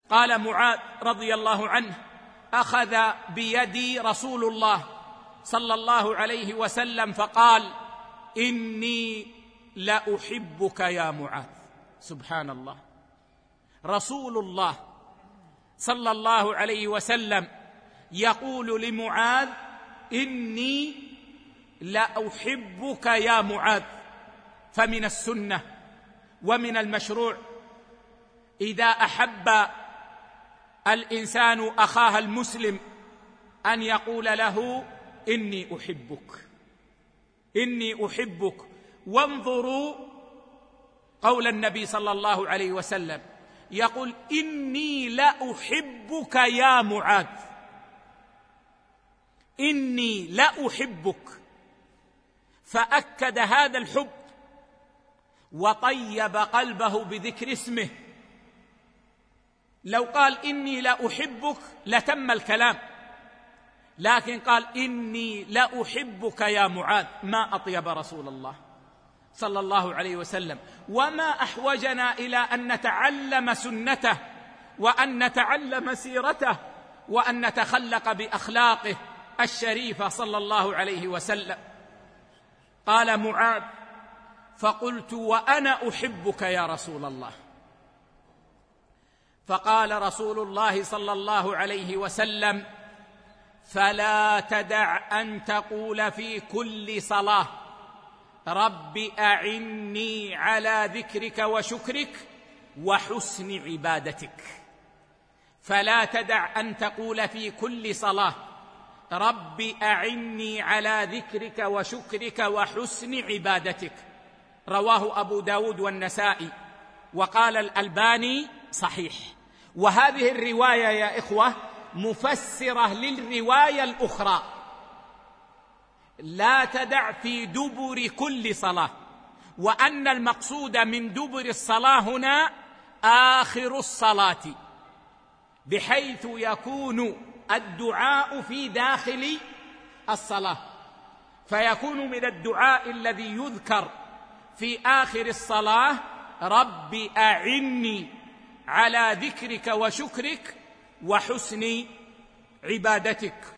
قال معاذ رضي الله عنه: أخذ بيدي رسول الله صلى الله عليه وسلم فقال: إني لأحبك يا معاذ. سبحان الله، رسول الله صلى الله عليه وسلم يقول لمعاذ: إني لأحبك يا معاذ. فمن السنة ومن المشروع إذا أحب الإنسان أخاه المسلم أن يقول له: إني أحبك، إني أحبك. وانظروا قول النبي صلى الله عليه وسلم، يقول: إني لأحبك يا معاذ، إني لأحبك، فأكد هذا الحب وطيب قلبه بذكر اسمه. لو قال: إني لأحبك لتم الكلام، لكن قال: إني لأحبك يا معاذ. ما أطيب رسول الله صلى الله عليه وسلم، وما أحوجنا إلى أن نتعلم سنته وأن نتعلم سيرته وأن نتخلق بأخلاقه الشريفة صلى الله عليه وسلم. قال معاذ: فقلت: وأنا أحبك يا رسول الله. فقال رسول الله صلى الله عليه وسلم: فلا تدع أن تقول في كل صلاة: رب أعني على ذكرك وشكرك وحسن عبادتك. فلا تدع أن تقول في كل صلاة: رب أعني على ذكرك وشكرك وحسن عبادتك. رواه أبو داود والنسائي، وقال الألباني: صحيح. وهذه الرواية يا إخوة مفسرة للرواية الأخرى: لا تدع في دبر كل صلاة، وأن المقصود من دبر الصلاة هنا آخر الصلاة، بحيث يكون الدعاء في داخل الصلاة، فيكون من الدعاء الذي يذكر في آخر الصلاة: رب أعني على ذكرك وشكرك وحسن عبادتك.